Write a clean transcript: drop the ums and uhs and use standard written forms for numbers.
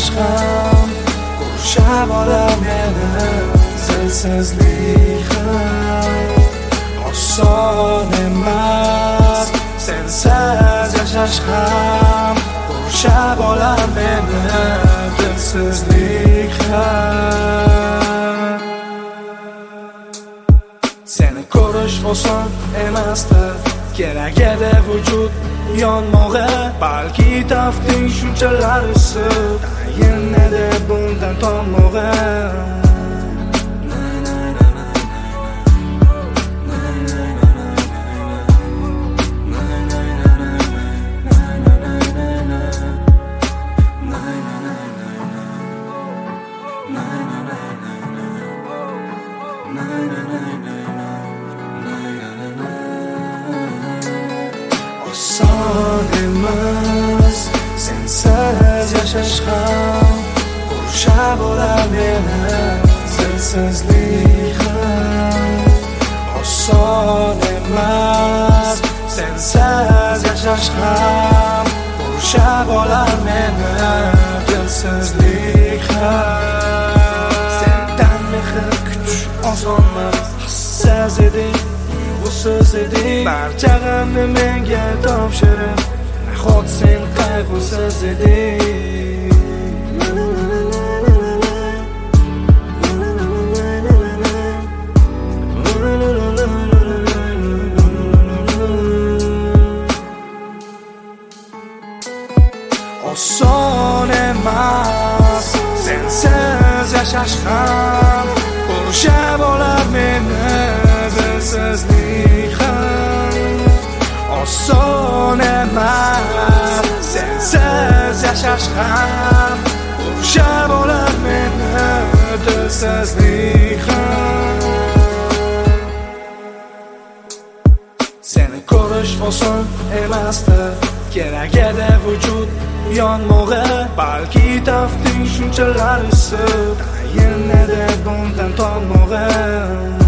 yashash ham qurshab olar meni. Sensizlik ham oson emas, sensiz yashash ham qurshab olar meni. Dilsizlik ham seni ko'rish oson emasdi, kerak edi vujud yonmog'i. Balki tafting shunchalar issiq, tayin edi bundan tomog'i. Oson emas, sensiz yashash ham qurshab olar meni. Sensizlik ham oson emas, sensiz yashash ham qurshab olar meni. Dilsizlik ham sendan mehr kutish osonmas. Hassiz eding, usiz eding, barcha g'amni menga topshirib, nahot sen qayg'usiz eding. Oson emas, sensiz yashash ham qurshab olar meni. Dilsizlik ham oson emas, sensiz yashash ham qurshab olar meni. Dilsizlik ham seni ko'rish oson emasdi, kerak edi vujud yonmog'i. Balki tafting shunchalar issiq, tayin edi bundan tomog'i.